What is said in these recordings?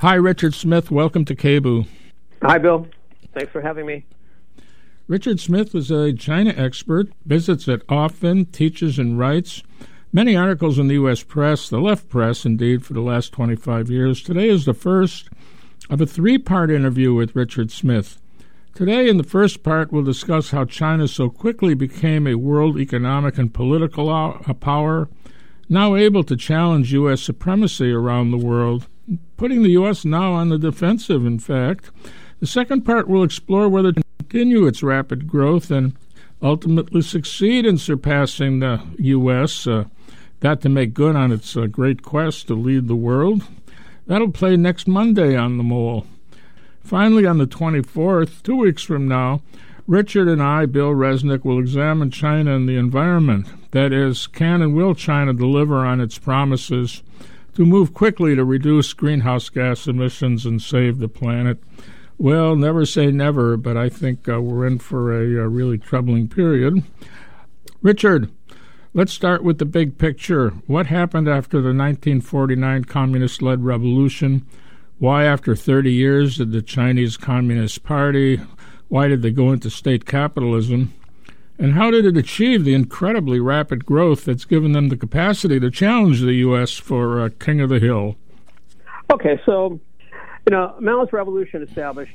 Hi, Richard Smith. Welcome to KBOO. Hi, Bill. Thanks for having me. Richard Smith is a China expert, visits it often, teaches and writes many articles in the U.S. press, the left press, indeed, for the last 25 years. Today is the first of a three-part interview with Richard Smith. Today, in the first part, we'll discuss how China so quickly became a world economic and political power, now able to challenge U.S. supremacy around the world, putting the U.S. now on the defensive, in fact. The second part will explore whether it can continue its rapid growth and ultimately succeed in surpassing the U.S., that to make good on its great quest to lead the world. That'll play next Monday on The Mole. Finally, on the 24th, 2 weeks from now, Richard and I, Bill Resnick, will examine China and the environment. That is, can and will China deliver on its promises to move quickly to reduce greenhouse gas emissions and save the planet? Well, never say never, but I think we're in for a really troubling period. Richard, let's start with the big picture. What happened after the 1949 communist-led revolution? Why, after 30 years, did the Chinese Communist Party, why did they go into state capitalism? And how did it achieve the incredibly rapid growth that's given them the capacity to challenge the U.S. for King of the Hill? Okay, so, Mao's revolution established,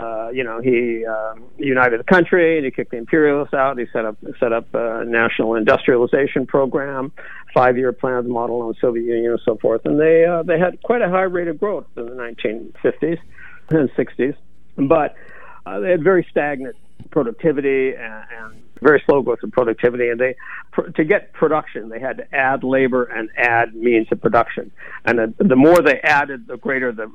he united the country, and he kicked the imperialists out. He set up a national industrialization program, 5-year plans modeled on the Soviet Union and so forth. And they had quite a high rate of growth in the 1950s and 60s, but they had very stagnant productivity and very slow growth in productivity, and to get production, they had to add labor and add means of production. And the more they added, the greater the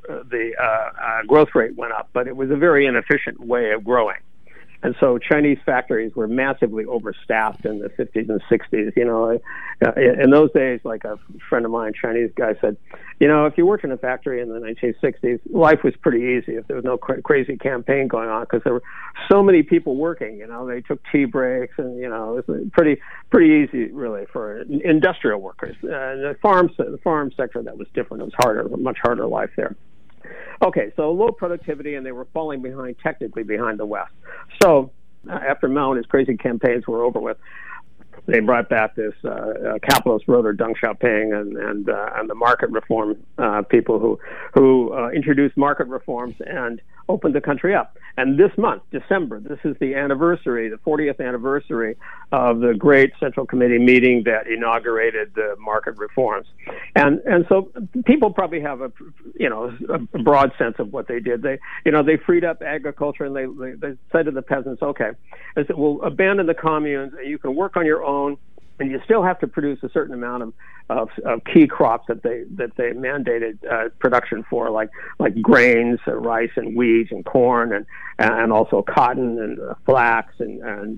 growth rate went up. But it was a very inefficient way of growing. And so Chinese factories were massively overstaffed in the 50s and 60s. In those days, like a friend of mine, Chinese guy, said, if you worked in a factory in the 1960s, life was pretty easy if there was no crazy campaign going on, because there were so many people working. They took tea breaks, and it was pretty easy, really, for industrial workers. The farm sector, that was different. It was harder, much harder life there. Okay, so low productivity, and they were falling technically behind the West. So after Mao and his crazy campaigns were over with, they brought back this capitalist ruler, Deng Xiaoping, and the market reform people who introduced market reforms and opened the country up. And this month, December, this is the 40th anniversary of the great Central Committee meeting that inaugurated the market reforms. And so people probably have a broad sense of what they did. They freed up agriculture, and they said to the peasants, okay, we'll abandon the communes, you can work on your own, and you still have to produce a certain amount of key crops that they mandated production for, like grains, rice and wheat and corn, and also cotton and flax and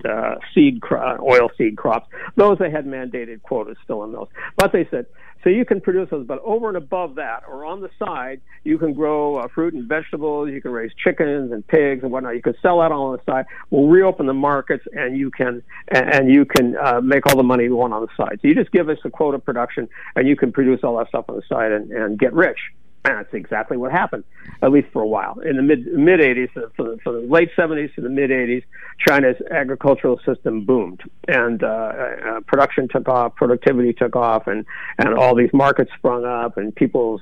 oil seed crops. Those they had mandated quotas still in those. But they said, so you can produce those, but over and above that, or on the side, you can grow fruit and vegetables, you can raise chickens and pigs and whatnot. You can sell that all on the side. We'll reopen the markets, and you can make all the money you want on the side. So you just give us a quota production, and you can produce all that stuff on the side and get rich. And that's exactly what happened, at least for a while. In the mid 80s, from the late 70s to the mid 80s, China's agricultural system boomed, and production took off, productivity took off, and all these markets sprung up, and people's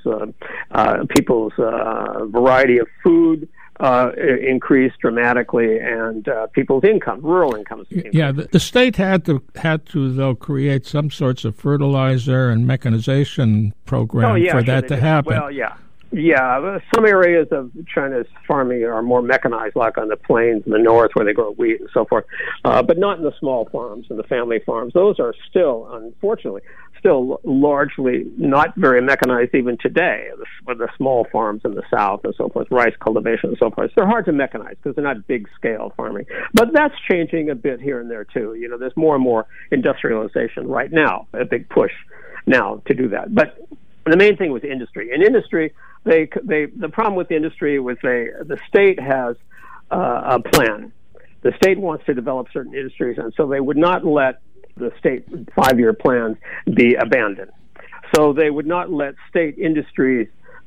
variety of food increased dramatically, and people's income, rural incomes. Yeah, the state had to though create some sorts of fertilizer and mechanization program for that to happen. Well, yeah. Some areas of China's farming are more mechanized, like on the plains in the north where they grow wheat and so forth, but not in the small farms and the family farms. Those are still, unfortunately, largely not very mechanized even today, with the small farms in the south and so forth, rice cultivation and so forth. They're hard to mechanize because they're not big-scale farming. But that's changing a bit here and there, too. There's more and more industrialization right now, a big push now to do that. But the main thing was industry. In industry, the problem with the industry was the state has a plan. The state wants to develop certain industries, and so they would not let the state 5-year plans be abandoned. So they would not let state industries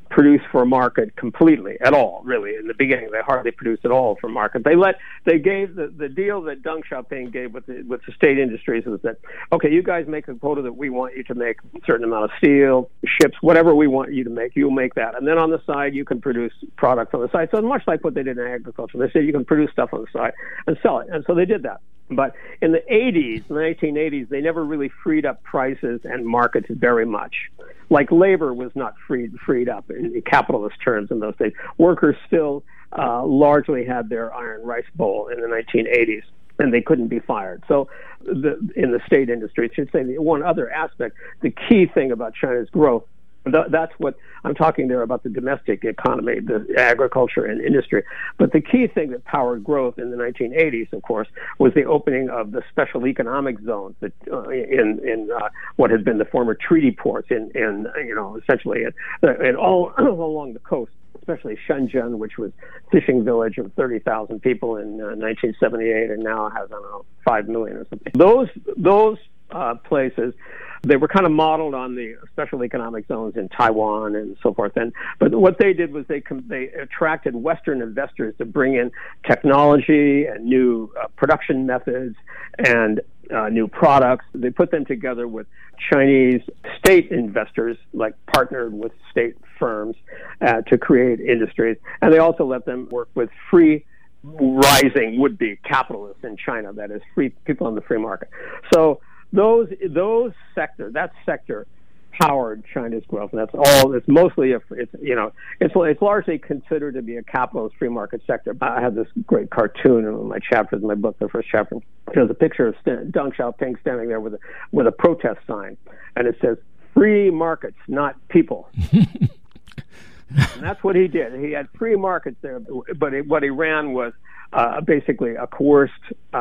produce for market completely at all, really. In the beginning, they hardly produced at all for market. They gave the deal that Deng Xiaoping gave with the state industries was that, okay, you guys make a quota that we want you to make a certain amount of steel, ships, whatever we want you to make, you'll make that. And then on the side, you can produce products on the side. So much like what they did in agriculture. They said you can produce stuff on the side and sell it. And so they did that. But in the 1980s, they never really freed up prices and markets very much. Like labor was not freed up in capitalist terms in those days. Workers still largely had their iron rice bowl in the 1980s, and they couldn't be fired. So in the state industry, I should say the one other aspect, the key thing about China's growth, that's what I'm talking there about, the domestic economy, the agriculture and industry. But the key thing that powered growth in the 1980s, of course, was the opening of the special economic zones that in what had been the former treaty ports essentially and all along the coast, especially Shenzhen, which was a fishing village of 30,000 people in 1978, and now has, 5 million or something. Those places, they were kind of modeled on the special economic zones in Taiwan and so forth. But what they did was they attracted Western investors to bring in technology and new production methods and new products. They put them together with Chinese state investors, like partnered with state firms to create industries. And they also let them work with free rising would-be capitalists in China, that is, free people on the free market. So that sector powered China's growth, and that's all. It's mostly it's largely considered to be a capitalist free market sector. I have this great cartoon in my chapters in my book. The first chapter shows a picture of Deng Xiaoping standing there with a protest sign, and it says "Free markets, not people." And that's what he did. He had free markets there, but what he ran was basically a coerced,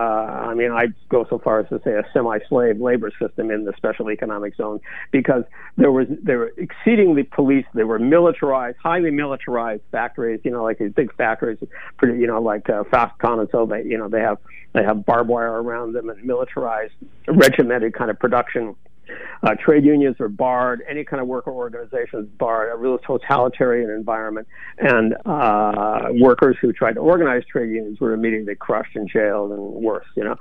I'd go so far as to say a semi-slave labor system in the special economic zone, because they were exceedingly policed. They were militarized, highly militarized factories, like these big factories, like Foxconn and so they have barbed wire around them and militarized, regimented kind of production. Trade unions are barred. Any kind of worker organization is barred. A real totalitarian environment. And workers who tried to organize trade unions were immediately crushed and jailed and worse,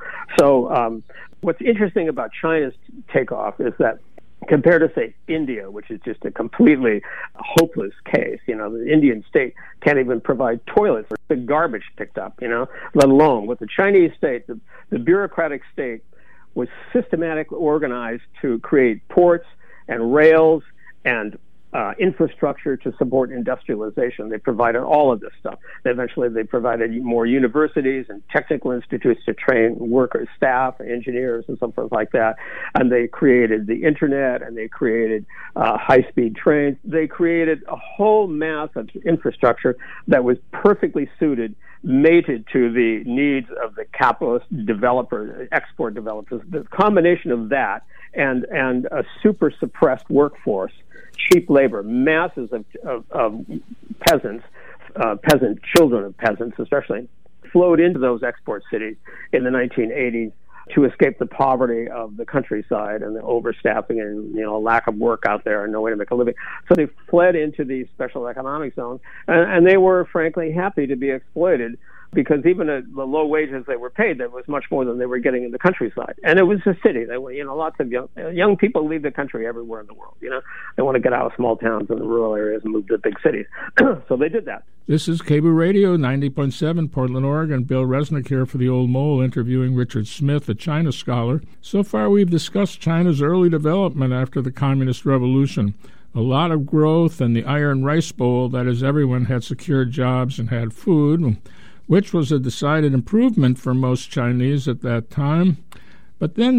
So what's interesting about China's takeoff is that compared to, say, India, which is just a completely hopeless case, the Indian state can't even provide toilets or the garbage picked up, let alone with the Chinese state, the bureaucratic state was systematically organized to create ports and rails and infrastructure to support industrialization. They provided all of this stuff. Eventually, they provided more universities and technical institutes to train workers, staff, engineers, and so forth like that. And they created the internet, and they created high-speed trains. They created a whole mass of infrastructure that was perfectly suited, mated to the needs of the capitalist developers, export developers. The combination of that and a super suppressed workforce, cheap labor, masses of peasants, peasant children of peasants especially, flowed into those export cities in the 1980s to escape the poverty of the countryside and the overstaffing and lack of work out there and no way to make a living. So they fled into these special economic zones, and they were frankly happy to be exploited, because even at the low wages they were paid, that was much more than they were getting in the countryside. And it was a city. They were, lots of young people leave the country everywhere in the world. They want to get out of small towns and the rural areas and move to big cities. So they did that. This is KBOO Radio 90.7, Portland, Oregon. Bill Resnick here for The Old Mole, interviewing Richard Smith, a China scholar. So far we've discussed China's early development after the Communist Revolution. A lot of growth and the iron rice bowl, that is, everyone had secured jobs and had food, which was a decided improvement for most Chinese at that time. But then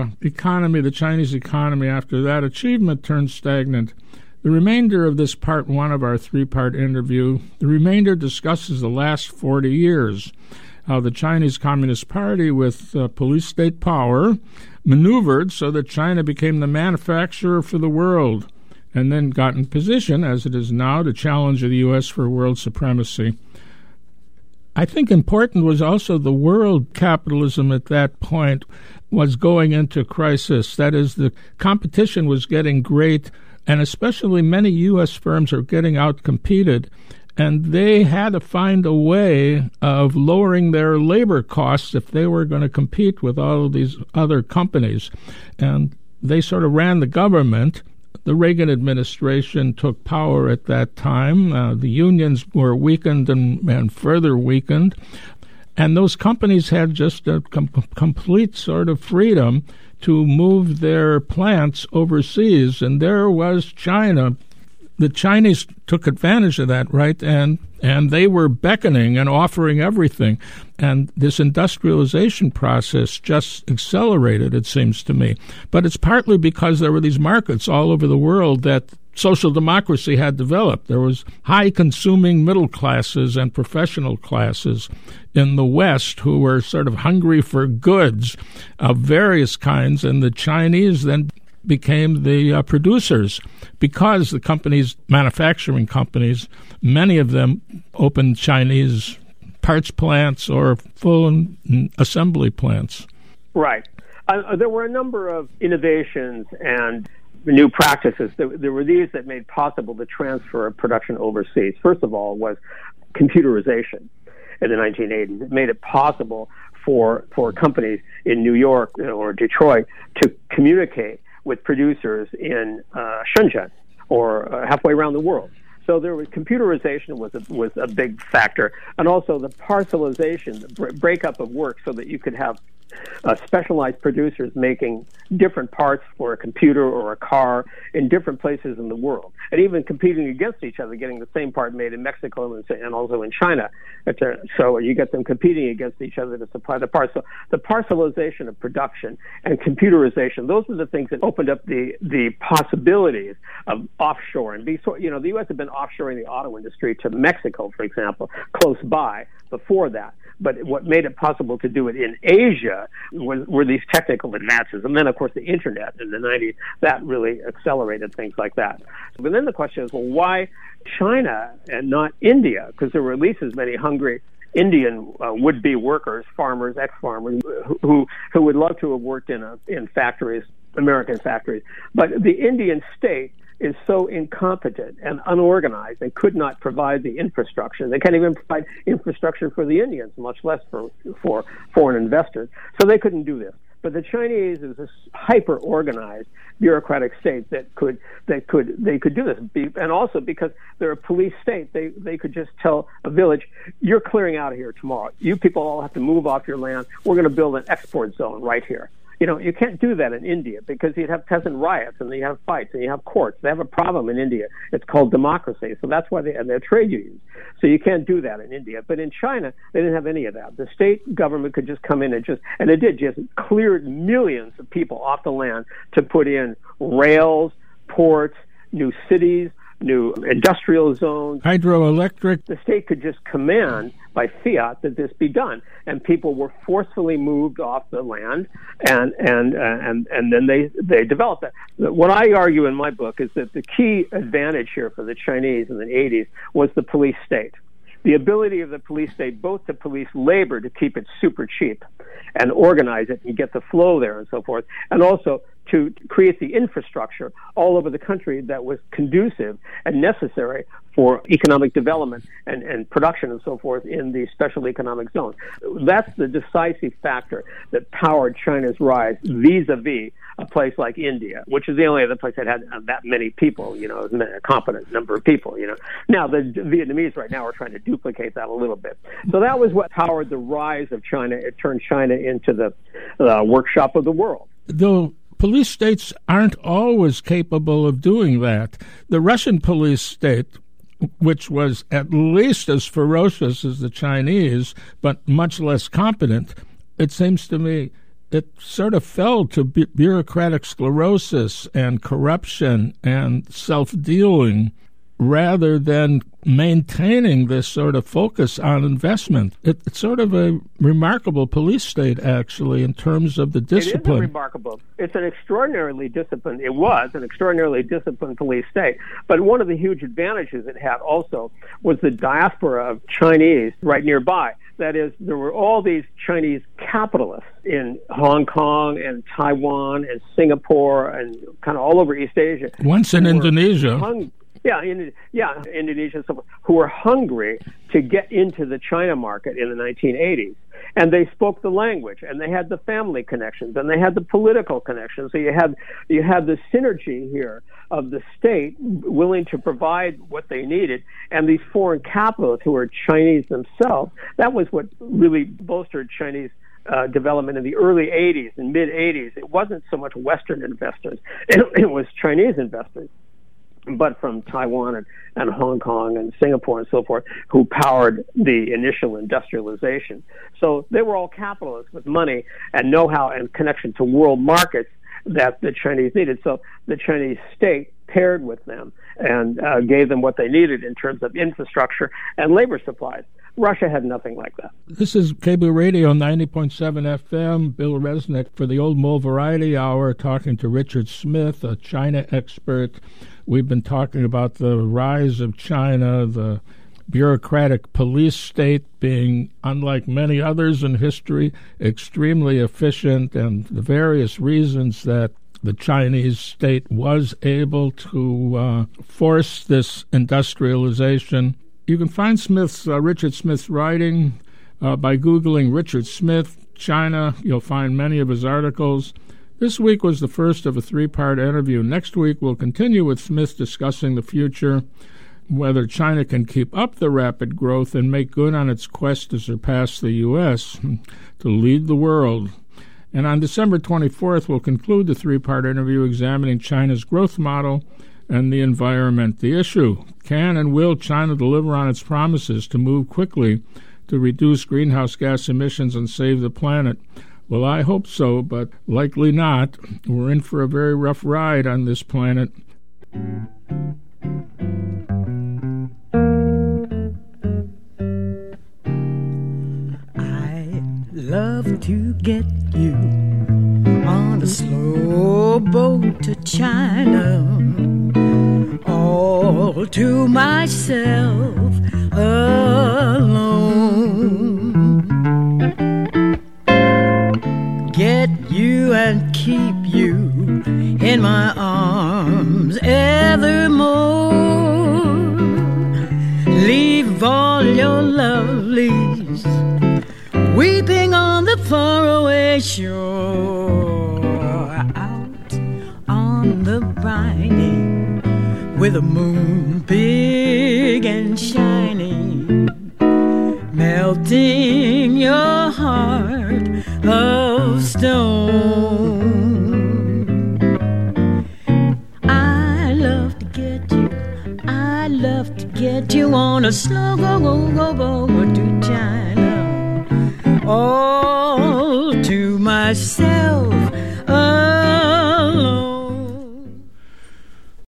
the Chinese economy after that achievement turned stagnant. The remainder of this part one of our three-part interview, the remainder discusses the last 40 years, how the Chinese Communist Party, with police state power, maneuvered so that China became the manufacturer for the world, and then got in position, as it is now, to challenge the U.S. for world supremacy. I think important was also the world capitalism at that point was going into crisis. That is, the competition was getting great and especially many U.S. firms are getting out-competed, and they had to find a way of lowering their labor costs if they were going to compete with all of these other companies. And they sort of ran the government. The Reagan administration took power at that time. The unions were weakened and further weakened. And those companies had just a complete sort of freedom to move their plants overseas. And there was China. The Chinese took advantage of that, right? And they were beckoning and offering everything. And this industrialization process just accelerated, it seems to me. But it's partly because there were these markets all over the world that social democracy had developed. There was high-consuming middle classes and professional classes in the West who were sort of hungry for goods of various kinds, and the Chinese then became the producers because the companies, manufacturing companies, many of them opened Chinese parts plants or full assembly plants. Right. There were a number of innovations and new practices. There were these that made possible the transfer of production overseas. First of all was computerization in the 1980s. It made it possible for companies in New York or Detroit to communicate with producers in Shenzhen or halfway around the world. So there was computerization was a big factor, and also the parcelization, the breakup of work, so that you could have specialized producers making different parts for a computer or a car in different places in the world, and even competing against each other, getting the same part made in Mexico and also in China. So you get them competing against each other to supply the parts. So the parcelization of production and computerization, those were the things that opened up the possibilities of offshoring. The U.S. had been offshoring the auto industry to Mexico, for example, close by before that. But what made it possible to do it in Asia were these technical advances. And then, of course, the Internet in the 90s, that really accelerated things like that. But then the question is, well, why China and not India? Because there were at least as many hungry Indian would-be workers, farmers, ex-farmers, who would love to have worked in factories, American factories. But the Indian state is so incompetent and unorganized and could not provide the infrastructure. They can't even provide infrastructure for the Indians, much less for foreign investors. So they couldn't do this. But the Chinese is a hyper-organized bureaucratic state that they could do this. And also because they're a police state, they could just tell a village, you're clearing out of here tomorrow. You people all have to move off your land. We're going to build an export zone right here. You can't do that in India because you'd have peasant riots and you have fights and you have courts. They have a problem in India. It's called democracy. So that's why they're trade unions. So you can't do that in India. But in China, they didn't have any of that. The state government could just come in and it did just cleared millions of people off the land to put in rails, ports, new cities, new industrial zones. Hydroelectric. The state could just command by fiat that this be done, and people were forcefully moved off the land, and then they developed that. What I argue in my book is that the key advantage here for the Chinese in the 80s was the police state. The ability of the police state both to police labor to keep it super cheap and organize it and get the flow there and so forth, and also to create the infrastructure all over the country that was conducive and necessary for economic development and production and so forth in the special economic zone. That's the decisive factor that powered China's rise vis-a-vis a place like India, which is the only other place that had that many people, a competent number of people, Now, the Vietnamese right now are trying to duplicate that a little bit. So that was what powered the rise of China. It turned China into the workshop of the world. Though police states aren't always capable of doing that. The Russian police state, which was at least as ferocious as the Chinese, but much less competent, it seems to me it sort of fell to bureaucratic sclerosis and corruption and self-dealing rather than maintaining this sort of focus on investment. It's sort of a remarkable police state, actually, in terms of the discipline. It is remarkable. It's an extraordinarily disciplined, it was an extraordinarily disciplined police state. But one of the huge advantages it had also was the diaspora of Chinese right nearby. That is, there were all these Chinese capitalists in Hong Kong and Taiwan and Singapore and kind of all over East Asia. Once in Indonesia. Indonesia, who were hungry to get into the China market in the 1980s. And they spoke the language, and they had the family connections, and they had the political connections. So you had the synergy here of the state willing to provide what they needed, and these foreign capitalists who were Chinese themselves. That was what really bolstered Chinese development in the early 80s and mid 80s. It wasn't so much Western investors; it was Chinese investors, but from Taiwan and Hong Kong and Singapore and so forth, who powered the initial industrialization. So they were all capitalists with money and know-how and connection to world markets that the Chinese needed. So the Chinese state paired with them and gave them what they needed in terms of infrastructure and labor supplies. Russia had nothing like that. This is Cable Radio 90.7 FM. Bill Resnick for the Old Mole Variety Hour, talking to Richard Smith, a China expert. We've been talking about the rise of China, the bureaucratic police state being, unlike many others in history, extremely efficient, and the various reasons that the Chinese state was able to force this industrialization. You can find Richard Smith's writing by Googling Richard Smith, China. You'll find many of his articles. This week was the first of a three-part interview. Next week, we'll continue with Smith discussing the future, whether China can keep up the rapid growth and make good on its quest to surpass the U.S., to lead the world. And on December 24th, we'll conclude the three-part interview examining China's growth model and the environment. The issue: can and will China deliver on its promises to move quickly to reduce greenhouse gas emissions and save the planet? Well, I hope so, but likely not. We're in for a very rough ride on this planet. I'd love to get you on a slow boat to China, all to myself alone. Get you and keep you in my arms evermore. Leave all your lovelies weeping on the faraway shore. Out on the briny, with the moon big and shiny, melting your heart of stone. I love to get you on a slow go to China, all to myself